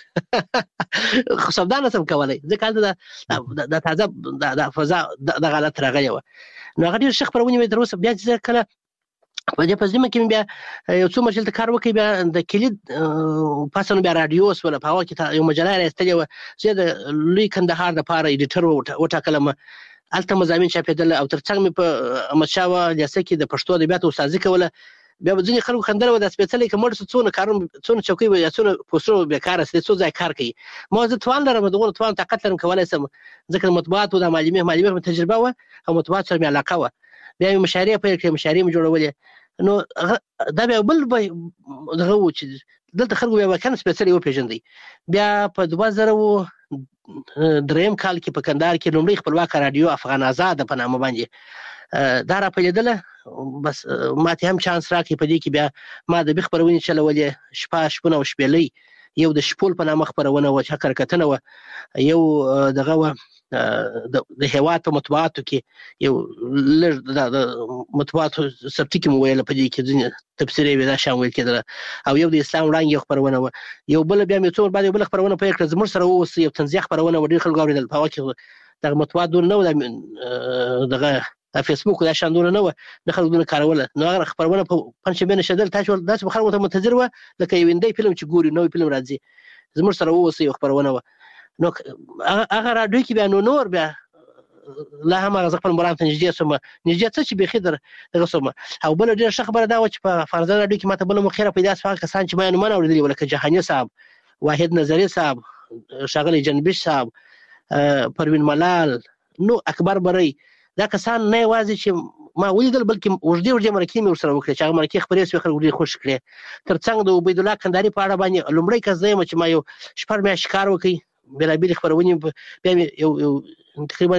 خو سودا نه شم کولی ځکه هلته د تازه د فضا دغه حالت راغلی وه. نو هغه ډېرې ښه خپرونې مې تر اوسه. بیا چې زه کله په دې پزیمه کې بیا یو څو مجلې ته کار وکړي، بیا د کلید پاسه نو بیا راډیو سوله، په هغه کې یو مجله یې راایستلې وه، زه د لوی کندهار دپاره ایډیټر وټاکلم، هلته مضامین چاپېدل او تر څنګ مې په احمدشاه لیسه کې د پښتو ادبیاتو استادي کوله. بیا به ځینې خلکو خندل وه دا سپېڅلی که مړ شو څونه کارونه څونه چوکۍ به یا څونه پوسټرونه بېکاره سي، څو ځای کار کوي. ما زه توان لرم، دغونه توان طاقت لرم کولی شم، ځکه د مطبوعاتو د معلمې معلمې مې تجربه وه او مطبوعاتو سره مې علاقه وه. بیا مې مشاعرې پیل کړې، مشاعرې مې جوړولې. نو دا بیا بل دغه و چې دلته خلکو بیا واقعا سپېڅلی وپېژندئ. بیا په دوه زره دریم کال کې په کندهار کې لومړی خپلواکه راډیو افغان آزاده په نامه باندې دا راپیلېدله. بس ما ته هم چانس راکړي، په دې کې بیا ما ادبي خپرونې چلولې، شپه شپونه او شپېلۍ، یو د شپول په نامه خپرونه وه چې کرکټنه وه، یو دغه وه د هېواد په مطبوعاتو کې یو لږ د مطبوعاتو سبتي کې مو ویله، په دې کې ځینې تبصرې وې دا شیان ویل کېدله، او یو د اسلام وړانګې یو خپرونه وه. یو بله بیا مې څو ور بعد یو بله خپرونه پیل کړه زموږ سره واوسئ، یو طنزیه خپرونه وه، ډېر خلکو اورېدل. په هغه کې دغه مطبوعات دونه نه وه، دغه فیسبوک دا شیان دونه نه وه، نه خلکو دونه کاروله. نو هغه خپرونه په پنجشنبې نشېدل، داسې به خلکو ته منتظر وه لکه یو هندی فلم چې ګوري، نوی فلم راځي. زموږ سره واوسئ یو خپرونه وه. نو هغه راډیو کې بیا نو نور بیا لا هم هغه زه خپل مرام ته نږدې شوم، نږدې څه چې بیخي دغه شوم. او بله ډېره ښه خبره دا وه چې په فرزان راډیو کې ما ته بله مخیره پیدا شوه، هغه کسان چې ما یې نومونه اورېدلي وه لکه جهاني صاحب، واحد نظري صاحب، ښاغلی جنبش صاحب، پروین ملال، نو اکبر بری. دا کسان نه یوازې چې ما ولیدل بلکې اوږدې اوږدې مرکې مې ورسره وکړې چې هغه مرکې خپرې شوې، خلکو ډېر خوښ کړې. تر څنګ د عبیدالله کندهاري په اړه باندې لومړی کس زه یم چې ما یو شپږ میاشتې کار وکړی، بېلابېلې خپرونې. بیا مې یو یو تقریبا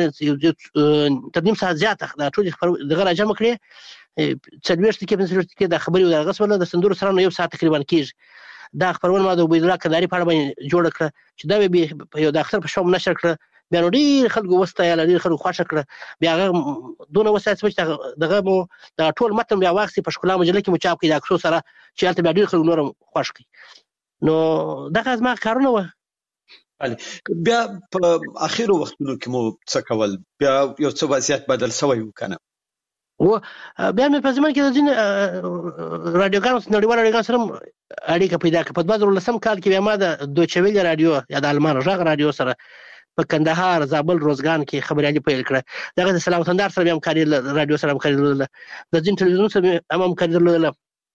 تر نیم ساعت زیاته دا ټول دغه راجمع کړې څلوېښت کې پنځه کې د خبرې د غسل د سندور سره یو ساعت تقریبا کېږي دا خبرونه ما د عبید الله کندهاري په اړه باندې جوړ کړ چې دا به یو د اختر په شوم نشر کړ بیا نو ډېر خلکو وستایل ډېر خلکو خوښه کړه بیا هغه دونه وسایل چې دغه مو د ټول متن بیا واخیستې په ښکلا مجله کې مو چاپ کړي د عکسو سره چې هلته بیا ډېر خلک نور هم خوښ کړي نو دغه زما کارونه وه بیا په اخرو وختونو کې مو څه کول بیا یو څه وضعیت بدل شوی و که نه و بیا مې په زمانه کې د ځینې راډیوګانو نړیوالو راډیوګانو سره اړیکه پیدا کړه په دوه زره لسم کال کې بیا ما د دویچه ویلې راډیو یا د المان غږ راډیو سره په کندهار زابل روزګان کې خبريالي پیل کړه دغه د سلام وطندار سره هم همکاري راډیو سره همکاري درلوده د ځینې تلویزیون سره هم همکاري درلوده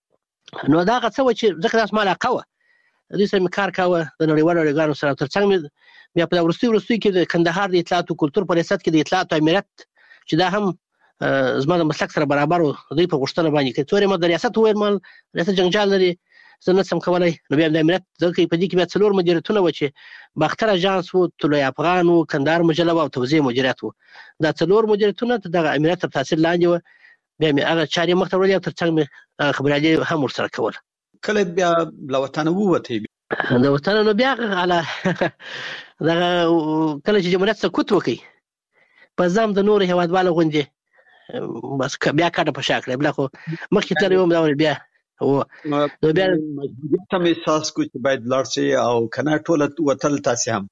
نو دا هغه څه وه چې ځکه داسې ما علاقه وه دوی سره مې کار کاوه د نړیوالو راډیوګانو سره تر څنګ مې بیا په وروستي وروستي کې د کندهار د اطلاعات او کلتور په ریاست کې د اطلاعات او امنیت چې دا هم زما د مسلک سره برابر و دوی په غوښتنه باندې کوي څومره ما د ریاست وویل مال ریاست جنجال لري زه نه شم کولی نو بیا د امنیت ځکه په دې کې بیا څلور مدیریتونه وو چې باختر اژانس و طلوع افغان و کندهار مجله وه او توزیع مدیریت و دا څلور مدیریتونه د دغه امنیت تر تاثیر لاندې وه بیا مې هغه چارې مخته وړلې او تر څنګ مې خبریالي هم ورسره کول کله بیا له وطنه ووتې د وطنه نو بیا هله دغه کله چې جمهوریت سقوط وکړي په ځم د نورو هېوادوالو غوندې بس بیا کډه په شا کړی بلا خو مخکې تللی وم دا بیا او نو بیا مجبوریت هم احساس کو چې باید لاړ شي او کنه ټول وتل تاسې هم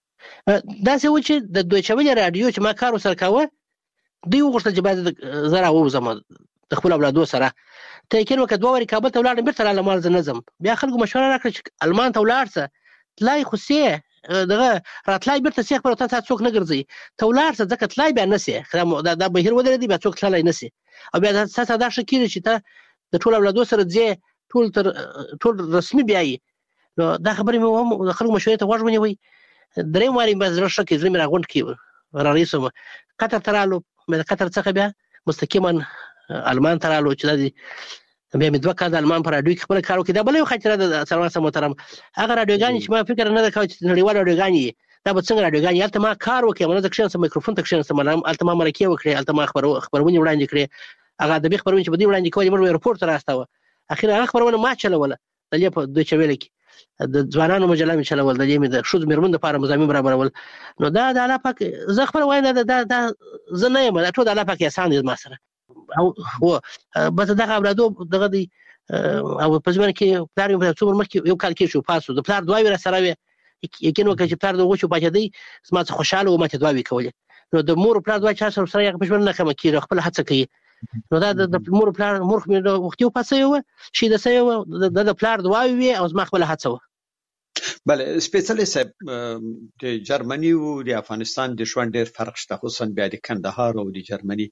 داسې و چې د دویچه ویلې راډیو چې ما کار ورسره کاوه دوی وغوښتل چې باید زه راووځم د خپلو اولادو سره ته یقین وکړه دوه وارې کابل ته ولاړم بېرته رالم مال زه نه ځم بیا خلکو مشوره راکړه چې المان ته ولاړ شه تلای خو سې دغه راتلای بېرته سې خپل وطن ته څوک نه ګرځوي ته ولاړ شه ځکه تلای بیا نه سې دا بهیر ودرېدی بیا څوک تللی نه سې او بیا ستاسې دا ښه کېږي چې ته د ټول اولادو سره ځې ټول تر ټول رسمي بیایي نو دا خبرې مې هم د خلکو مشورې ته غوږ ونیوئ درېیم وارې مې زړه ښه کړي زړه مې راغونډ کړي رارهي شوم قطر ته رالو د قطر څخه بیا مستقیما المان ته رالو چې دا بیا مې دوه کاله د المان په راډیو کې خپله کار وکړي دا بله یو خاطره ده د سلمان صاحب محترم هغه راډیوګانې چې ما فکر نه ده کوی چې نړیوال راډیوګانې دا به څنګه راډیوګانې هلته ما کار وکړی همالته کښېناستم میکروفون ته کښېناستم هلته ما مرکې وکړې هلته ما خپرونې وړاندې کړې هغه ادبي خبرونه چې په دې وړاندې کولې موږ رپورټ ته راستاوه اخر هغه خبرونه ما چلوله د دې په دویچه ویلې کې د ځوانانو مجله مې چلول د دې مې د ښځو مېرمنو دپاره مضامین برابرول نو دا د الله پاک زه خپله وایم دا دا زه نه یم دا ټول د الله پاک احسان دی زما سره او بس دغه اولادو دغه دی او په زمانه کې پلار مې په څومره مخکې یو کال کې شو پاسو د پلار دعاوې راسره وې یقین وکړه چې پلار د هغو چې پاچېدی زما څه خوشحاله و ما ته دعاوې کولې نو د مور او پلار دعا چا سره سره هغه په ژوند نه کمه کېږي خپله هڅه کوي نو دا د مور پلار مور خو مې وختي وپاڅوې وه شهیده سوې وه د د پلار دعاوې وې او زما خپله هڅه وه بله سپېڅلې صاحب د جرمني او د افغانستان د ژوند ډېر فرق شته خصوصا بیا د کندهار او د جرمني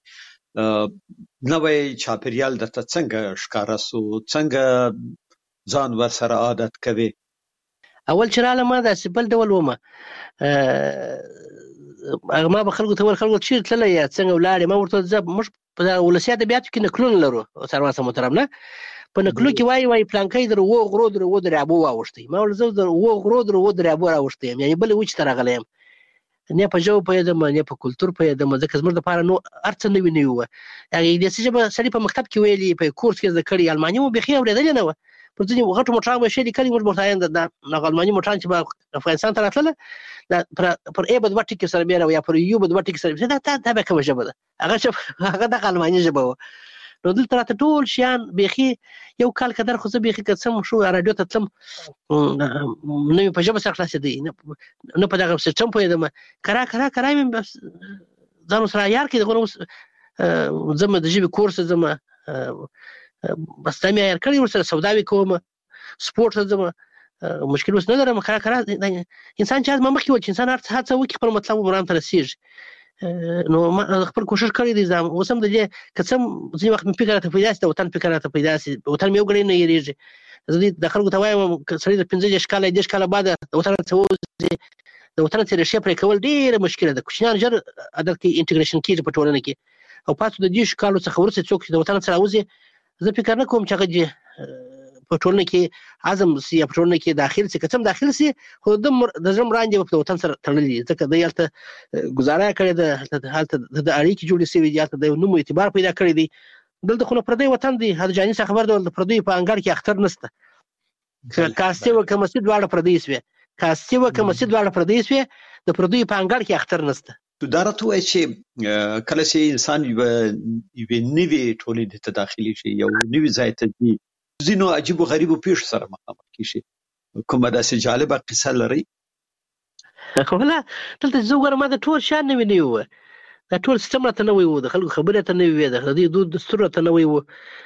نوی چاپېریال درته څنګه ښکاره سو څنګه ځان ورسره عادت کوې اول چې رالم ما داسې بل ډول ومه هغه ما به خلکو ته ویل خلکو چېرې تللی یا څنګه ولاړې ما ورته زه موږ په ولسي ادبیاتو کې نکلونه لرو سروان صاحب محترم نه په نکلو کې وایي وایي پلانکی در اوو غرو در اوو دریابو واوښتی ما ویل زه در اوو غرو در اوو دریابو راوښتی یم یعنې بلې وچې ته راغلی یم نه په ژبه پوهېدم نه په کلتور پوهېدم ځکه زموږ دپاره نو هر څه نوي نوي وه هغې انګلیسي ژبه سړي په مکتب کې ویلي په کورس کې زده کړي الماني مو بیخي اورېدلې نه وه پر ځینې غټو موټرانو به یې ښې لیکلي موږ به ورته وایو د هغه الماني موټران چې به افغانستان ته راتلله پر ای به دوه ټکي سره بېله وه یا پر یو به دوه ټکي سره دا دا بیا کومه ژبه ده هغه ژبه هغه دغه الماني ژبه وه نو دلته راته ټول شیان بیخي یو کال قدر خو زه بیخي که څه شو راډیو ته تلم نه مې په ژبه سره خلاصېدی نه په دغه سیسټم پوهېدم کرا کرا کرا مې ځان ورسره عیار کړي دغه اوس ځم د ژبې کورس ته ځم بس دا مې عیار کړي ورسره سوداوې کوم سپورټ ته ځم مشکل اوس نه لرم کرا کرا انسان چې ما مخکې ویل چې انسان هر څه هڅه وکړي خپل مطلب مرام ته رسېږي نو ما خپل کوشش کړی دی زه اوس هم د دې که څه ځینې وخت مې فکر راته پیدا شي د وطن فکر راته پیدا شي وطن مې یو ګړی نه هېرېږي زه د خلکو ته وایم که سړی د پنځه دېرش کاله دېرش کاله بعده د وطن څخه ووځي د وطن څخه ریښې پرې کول ډېره مشکله ده کوچنیان ژر عادت کې انټګریشن کېږي په ټولنه کې او پاتې د دېرشو کالو څخه وروسته څوک چې د وطن څخه راوځي زه فکر نه کوم چې هغه په ټولنه کې عزم سي په ټولنه کې داخل سي کچم داخل سي خو د د زم راندې په وطن سره تړلې ځکه د یالته گزاره کړې ده حالت د اړیکې جوړې سوي دي د نوم اعتبار پیدا کړی دی دلته خو پردی وطن دی هر جاني څخه خبر ده پردی په انګار کې اختر نشته کاسته و کمسي دواړه پردی سوي کاسته و کمسي دواړه پردی سوي د پردی په انګار کې اختر نشته دا راته وایي چې کله چې انسان یو یو نوی ټولنې ته داخلي شي یو نوی ځای ته ځي ځینو عجیب او غریبو پیښو سره مخامخ کیږي کومه داسې جالبه قصه لري خو لا دلته زه ګورم ما د ټول شان نه ویني و دا ټول سیستم راته نه وي و د خلکو خبره ته نه وي د دې دود دستور ته نه وي و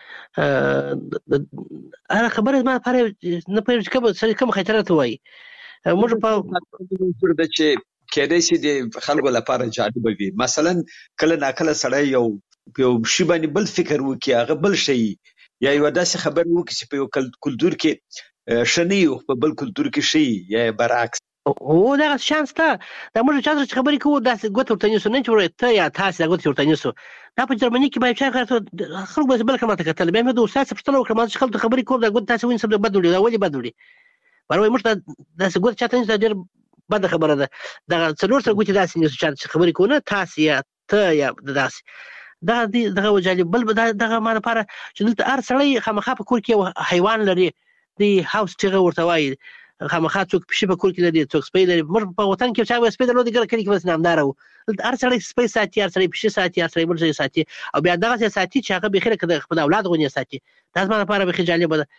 هغه خبره ما لپاره نه پېژ کوم سړي کوم خطر ته وایي موږ په دستور د چې کېدای شي د خلکو لپاره جالب وي مثلا کله ناکله سړی یو یو شی باندې بل فکر وکړي هغه بل شي یا یو داسې خبر وکړي چې په یو کلتور کې شنی او په بل کلتور کې شي یا برعکس او دا شانس ته دا موږ چې خبرې کوو دا ګوت ورته نیسو نه چې ته یا تاسو دا ګوت ورته نیسو دا په جرمني کې باید چې خلک به بل کومه کتل به مې د استاد پښتنه وکړم چې خلک خبرې کوم دا ګوت تاسو وین سم بدوړي دا ولې بدوړي باروي موږ دا ګوت چاته نه ډېر بد خبره ده دا څلور سره ګوت داسې نیسو چې خبرې کوونه تاسو یا ته یا داسې دا دغه وجالي بل دغه ما لپاره چې دلته هر سړی خامخا په کور کې حیوان لري دی هاوس ټیغه ورته وایي خامخا څوک پښې په کور کې لري څوک سپی لري موږ په وطن کې چا سپی درلودي ګر کړي کې بس نامدار وو هر سړی سپی ساتي هر سړی پښې ساتي هر سړی بل ځای ساتي او بیا دغه ساتي چې هغه بخیره کړه خپل اولاد غونې ساتي دا زما لپاره به جالب ده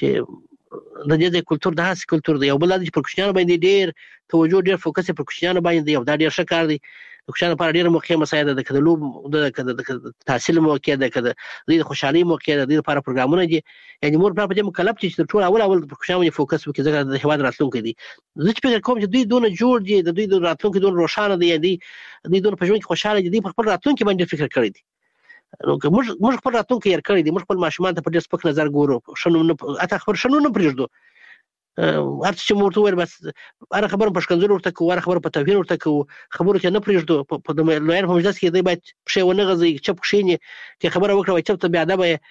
چې د دې کلتور د هاس کلتور دی او بل د پرکشنانو باندې ډیر توجه ډیر فوکس پرکشنانو باندې دی او دا ډیر ښه کار دی د پرکشنانو لپاره ډیر موقع مساعده ده کله لوب د تحصیل موقع ده کله د خوشحالي موقع ده د لپاره پروګرامونه دي یعنی مور په دې مکلف چې ټول اول اول پرکشنانو فوکس وکړي ځکه د هواد راتلونکي دي زه چې فکر کوم چې دوی دونه جوړ دي د دوی د راتلونکي دونه روښانه دي دي دوی دونه په ژوند کې خوشاله دي په خپل راتلونکي باندې فکر کړی دي نو موږ موږ خپل راتلونکي یې کړی دي موږ خپل ماشومان ته په ډېر سپک نظر ګورو شنو نه اته خبر شنو نه پرېږدو هر څه مورته ور بس هر خبر په شکنځل ورته کوو هر خبر په توهین ورته کوو خبرو ته نه پرېږدو په د لویر په مجلس کې دی باید پښې ونه غځي چپ کښینی چې خبره وکړه چې ته بیا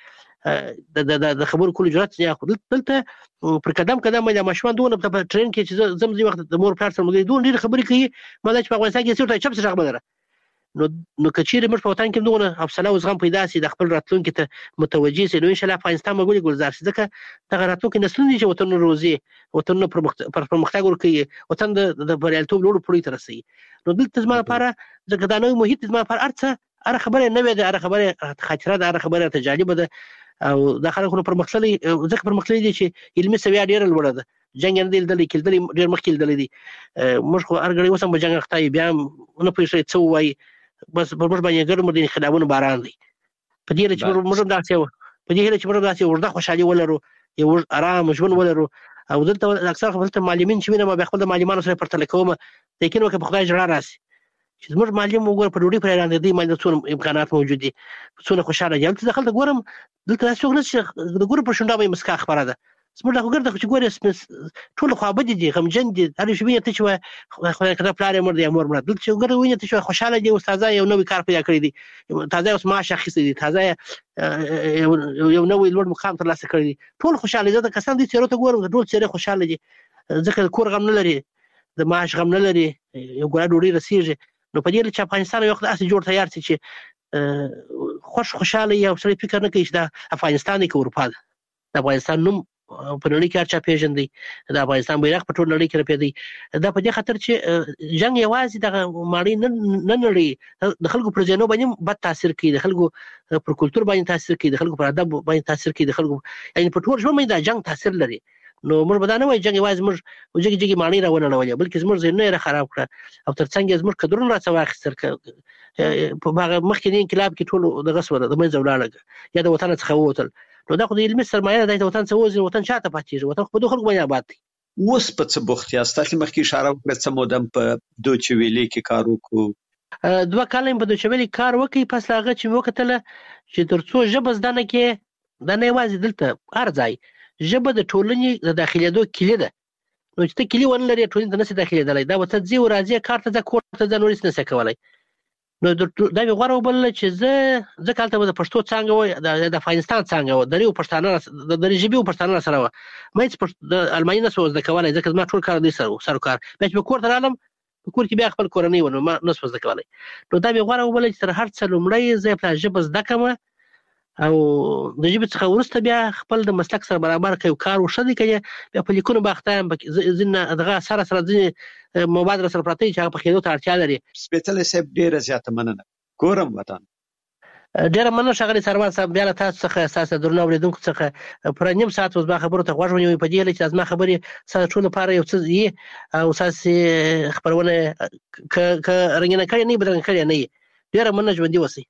ادب د د خبرو کول جرأت نه اخلي دلته پر قدم قدم د ماشومان دونه په ټرین کې چې زم زی وخت د مور پلار سره مګي دونه ډېر خبرې کوي مله چې په افغانستان کې څه چپ څه خبره نو نو کچېره موږ په وطن کې دونه حوصله او زغم پیدا سي د خپل راتلونکي ته متوجي سي نو ان شاء الله افغانستان مګولي ګلزار شي ځکه دغه راتلونکي نسلونه چې وطن روزي وطن پر پرمختګ ورکوي وطن د بریالیتوب لوړ پورې تر رسي نو دلته زما لپاره ځکه دا نوې محیط زما لپاره ارڅه اره خبره نه وي دا اره خبره خاطره دا اره خبره ته جالبه ده او د خلکو پر مخلي ځکه پر مخلي دي چې علمي سویا ډیر لوړه ده جنگ نه دل دل کېدل ډیر مخکې دل دي موږ خو ارګړی وسم په جنگ اخته بیا نه پېښې څو وای بس په موږ باندې ګرم دي خلابونه باران دي په دې چې موږ داسې په دې چې موږ داسې ورده خوشالي ولرو یو آرام ژوند ولرو او دلته اکثر خپل معلمین چې وینم به خپل معلمانو سره پرتل کوم لیکن وکه په خدای جړه راسي چې موږ معلم وګور په ډوډۍ پر اړه دي مې څونه امکانات موجود دي څونه خوشاله یم چې دخل ګورم دلته څوک نه چې د ګور په شونډه به مسکا خبره ده سمره خو ګرځي چې ګورې ټول خو بد دي غمجن دي هر شي ویني ته چې خو کله پلار مر دي امور مر دلته چې ګورې ویني ته چې خوشاله دي استاد یو نوې کار پیدا کړی دي تازه اوس معاش اخیستي دي تازه یو نوې لوړ مقام تر لاسه کړی دي ټول خوشاله دي کسان دي چې ته ګورم ټول چې خوشاله دي ځکه کور غم نه لري د معاش غم نه لري یو ګړه ډوډۍ رسیږي نو په دې چې افغانستان یو وخت اسې جوړ تیار شي چې خوش خوشاله یو سړی فکر نه کوي چې د افغانستان کې اروپا ده د افغانستان نوم په نړۍ کې هرچا پیژندي د افغانستان بیرغ په ټول نړۍ کې راپېدی دا په دې خاطر چې جنگ یوازې د ماړی نه نړۍ د خلکو پر ځینو باندې بد تاثیر کوي د خلکو پر کلتور باندې تاثیر کوي د خلکو پر ادب باندې تاثیر کوي د خلکو یعنی په ټول ژوند باندې دا جنگ تاثیر لري نو موږ به دا نه وایو جنگ یوازې موږ وجګي جګي ماړی راونړولې بلکې زموږ ذهنونه یې خراب کړه او ترڅنګ زموږ قدرونه راڅ واخیستل په هغه مخکې انقلاب کې ټول دغه سره د منځ ولاړه یا د وطن څخه ووتل نو دا خو د علمي سرمایه د وطن څخه وځي وطن شاته پاتېږي وطن خو د خلکو باندې آباد دي اوس په څه بوخت یاست تاسو مخکې اشاره وکړه چې مودم په دوچ ویلې کې کار وکړو دوه کال په دوچ ویلې کار وکړي پس هغه چې وکتل چې ترڅو ژبه زده نه کې دا نه یوازې دلته هر ځای ژبه د ټولنې د داخليدو کلی ده نو چې ته کلی ونه لري ټولنې ته نشي داخليدلای دا وته ځي او راځي کار ته ځه کور ته ځه نورې نشي کولای نو دا به غوړو بل چې زه زه کالته د پښتو څنګه و د افغانستان څنګه و د ریو پښتانه د ریجبیو پښتانه سره و مې د الماني نه سوز د کولای ځکه ما ټول کار دي سره سره کار به په کور درالم په کور کې بیا خپل کورنۍ ونه ما نه سوز د کولای نو دا به غوړو بل چې تر هر څه لومړی زه په ژبه زده کوم او د ژبې څخه ورسته بیا خپل د مسلک سره برابر کوي کار وشدي کوي بیا په لیکونو باختم ځین دغه سره سره ځین مبادره سره پراته چې په خېدو ته اړتیا لري سپیڅلې سب ډیره زیاته مننه ګورم وطن ډیره مننه شغلي سروان صاحب بیا له تاسو څخه اساسه درنو اوریدونکو څخه پر نیم ساعت اوس با خبرو ته غوښ ونیوي په دې لچ از ما خبرې سره ټول لپاره یو څه یي او اساسي خبرونه ک ک رنګینه کړي نه بدرنګ کړي نه ډیره مننه ژوندۍ وسی